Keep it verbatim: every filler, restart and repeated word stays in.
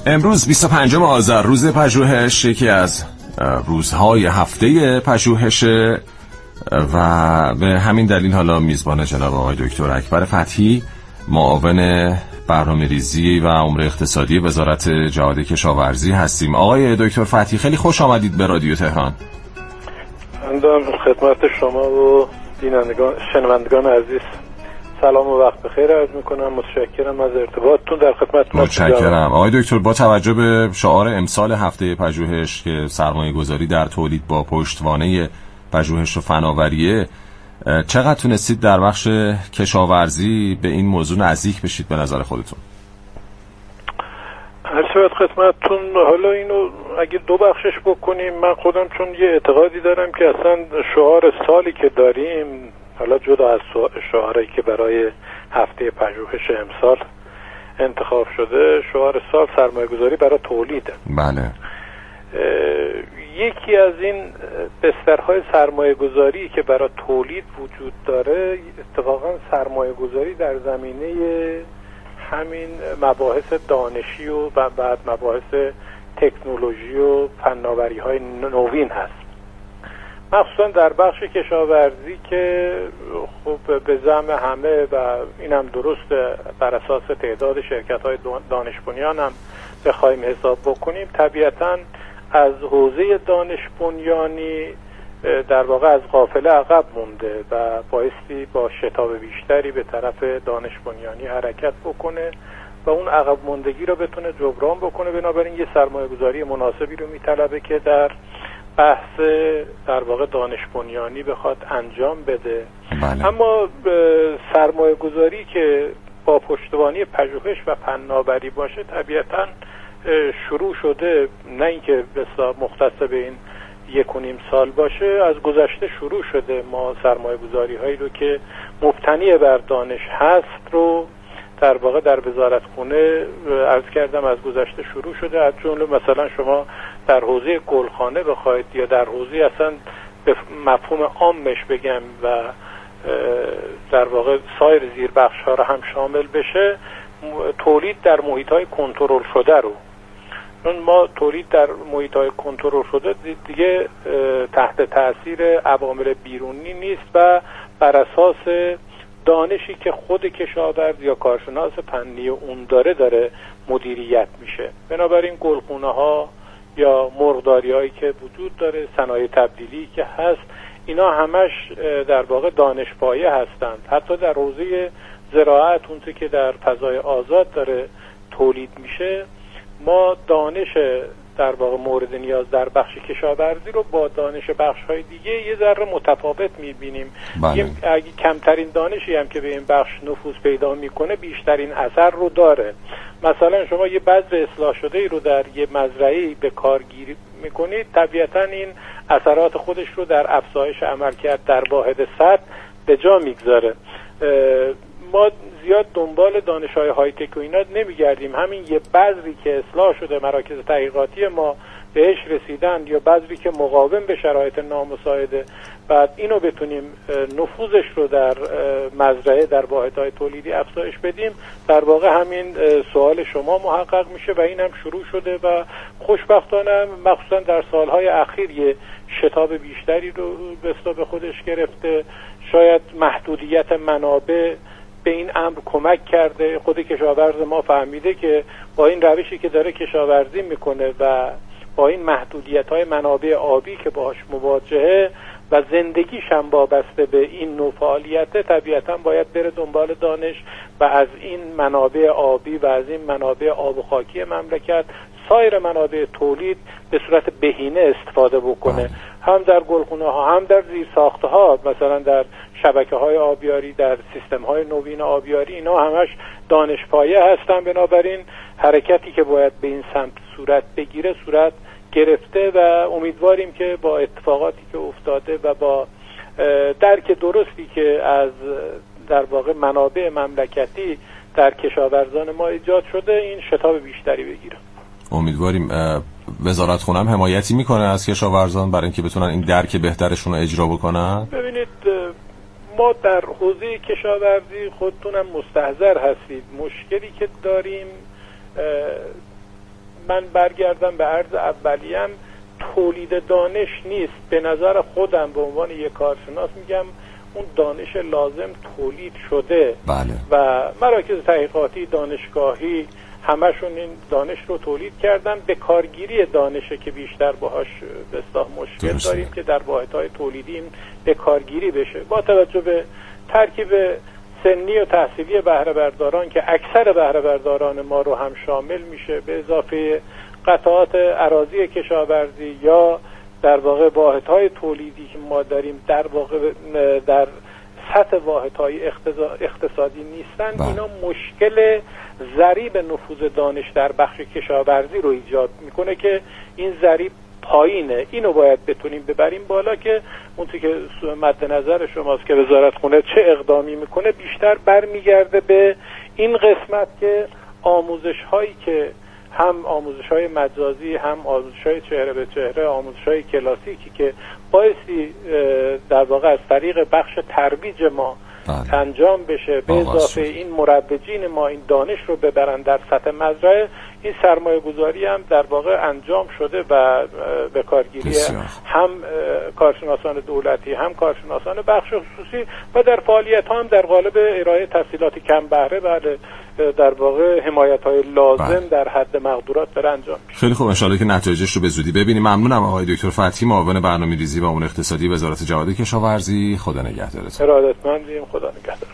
امروز بیست و پنجم آذر روز پژوهش، یکی از روزهای هفته پژوهشه و به همین دلیل حالا میزبان جناب آقای دکتر اکبر فتحی، معاون برنامه‌ریزی و امور اقتصادی وزارت جهاد کشاورزی هستیم. آقای دکتر فتحی خیلی خوش آمدید به رادیو تهران. من خدمت شما و بینندگان شنوندگان عزیز سلام و وقت بخیر عرض میکنم. متشکرم از ارتباطتون، در خدمتتون. متشکرم آقای دکتر. با توجه به شعار امسال هفته پژوهش که سرمایه گذاری در تولید با پشتوانه پژوهش و فناوریه، چقدر تونستید در بخش کشاورزی به این موضوع نزدیک بشید به نظر خودتون؟ هر شود خدمتتون. حالا اینو اگه دو بخشش بکنیم، من خودم چون یه اعتقادی دارم که اصلا شعار سالی که داریم، حالا جدا از شعاری که برای هفته پژوهش امسال انتخاب شده، شعار سال سرمایه‌گذاری برای تولیده. بله. یکی از این بسترهای سرمایه‌گذاری که برای تولید وجود داره اتفاقا سرمایه‌گذاری در زمینه همین مباحث دانشی و بعد مباحث تکنولوژی و فناوری‌های نوین هست، مخصوصا در بخش کشاورزی که خب به زعم همه و این هم درسته بر اساس تعداد شرکت‌های دانش بنیان هم بخوایم حساب بکنیم، طبیعتاً از حوزه دانش بنیانی در واقع از قافله عقب مونده و بایستی با شتاب بیشتری به طرف دانش بنیانی حرکت بکنه و اون عقب موندگی رو بتونه جبران بکنه. بنابراین یه سرمایه گذاری مناسبی رو میطلبه که در بحث در واقع دانش بنیانی بخواد انجام بده. بله. اما سرمایه گذاری که با پشتوانه پژوهش و فناوری باشه طبیعتاً شروع شده، نه اینکه بسیار مختص به این یک و نیم سال باشه، از گذشته شروع شده. ما سرمایه گذاری هایی رو که مبتنی بر دانش هست رو در واقع در وزارت خونه عرض کردم از گذشته شروع شده. از جمله مثلا شما در حوزه گلخانه بخواید یا در حوزه اصلا به مفهوم عامش بگم و در واقع سایر زیربخش ها رو هم شامل بشه، تولید در محیط های کنترل شده رو، چون ما تولید در محیط های کنترل شده دیگه تحت تاثیر عوامل بیرونی نیست و بر اساس دانشی که خود کشاورز یا کارشناس فنی اون داره داره مدیریت میشه. بنابراین گلخونه ها یا مرغداری هایی که وجود داره، صنایع تبدیلی که هست، اینا همش در واقع دانش پایه هستند. حتی در حوزه زراعت، اون که در فضای آزاد داره تولید میشه، ما دانش در واقع مورد نیاز در بخش کشاورزی رو با دانش بخش‌های دیگه یه ذره متفاوت می‌بینیم. بله. اگه کمترین دانشی هم که به این بخش نفوذ پیدا میکنه بیشترین اثر رو داره. مثلا شما یه بذر اصلاح شده ای رو در یه مزرعه‌ای به کار گیری میکنید، طبیعتاً این اثرات خودش رو در افزایش عملکرد در واحد سطح به جا میگذاره. ما زیاد دنبال دانش‌های های تک و اینا نمیگردیم. همین یه بذری که اصلاح شده، مراکز تحقیقاتی ما بهش رسیدن، یا بذری که مقاوم به شرایط نامساعده، بعد اینو بتونیم نفوذش رو در مزرعه در واحدهای تولیدی افزایش بدیم، در واقع همین سوال شما محقق میشه و این هم شروع شده و خوشبختانه مخصوصا در سالهای اخیر یه شتاب بیشتری رو به خودش گرفته. شاید محدودیت منابع به این امر کمک کرده. خود کشاورز ما فهمیده که با این روشی که داره کشاورزی میکنه و با این محدودیت‌های منابع آبی که باهاش مواجهه و زندگیش هم وابسته به این نوع فعالیت، طبیعتاً باید بره دنبال دانش و از این منابع آبی و از این منابع آب و خاکی مملکت سایر منابع تولید به صورت بهینه استفاده بکنه، هم در گلخونه ها هم در زیر ساخته ها، مثلا در شبکه های آبیاری، در سیستم های نوین آبیاری، اینا همش دانش پایه هستن. بنابراین حرکتی که باید به این سمت صورت بگیره صورت گرفته و امیدواریم که با اتفاقاتی که افتاده و با درک درستی که از در واقع منابع مملکتی در کشاورزان ما ایجاد شده این شتاب بیشتری بگیره. امیدواریم. وزارت خونه هم حمایتی میکنه از کشاورزان برای اینکه بتونن این درک بهترشون رو اجرا بکنن؟ ببینید ما در حوزه کشاورزی خودتونم مستحضر هستید، مشکلی که داریم من برگردم به عرض اولیه‌ام، تولید دانش نیست. به نظر خودم به عنوان یک کارشناس میگم اون دانش لازم تولید شده. بله. و مراکز تحقیقاتی دانشگاهی همشون این دانش رو تولید کردن. به کارگیری دانشه که بیشتر باهاش به اصطلاح مشکل درسته. داریم که در واحدهای تولیدی این به کارگیری بشه. با توجه به ترکیب سنی و تحصیلی بهره برداران که اکثر بهره برداران ما رو هم شامل میشه، به اضافه قطعات اراضی کشاورزی یا در واقع واحدهای تولیدی که ما داریم در واقع در سطح واحدهای اقتصادی نیستن، با. اینا مشکل ضریب نفوذ دانش در بخش کشاورزی رو ایجاد میکنه که این ضریب پایینه. اینو باید بتونیم ببریم بالا که اونطور که مد نظر شماست که وزارت خونه چه اقدامی میکنه بیشتر برمیگرده به این قسمت که آموزش هایی که هم آموزش های مجازی هم آموزش های چهره به چهره، آموزش های کلاسیکی که بایستی در واقع از طریق بخش ترویج ما بله. انجام بشه، به اضافه این مروجین ما این دانش رو ببرن در سطح مزرعه، این سرمایه گذاری هم در واقع انجام شده و به کارگیری بسیار. هم کارشناسان دولتی هم کارشناسان بخش خصوصی و در فعالیت ها هم در قالب ارائه تحصیلات کم بهره بله در واقع حمایت های لازم بله. در حد مقدورات داره انجام میشه. خیلی خوب، ان شاءالله که نتایجش رو به زودی ببینیم. ممنونم آقای دکتر فتحی، معاون برنامه‌ریزی و امور اقتصادی وزارت جهاد کشاورزی. خدا نگهدارتون. ارادتمندیم. خدا نگهدار.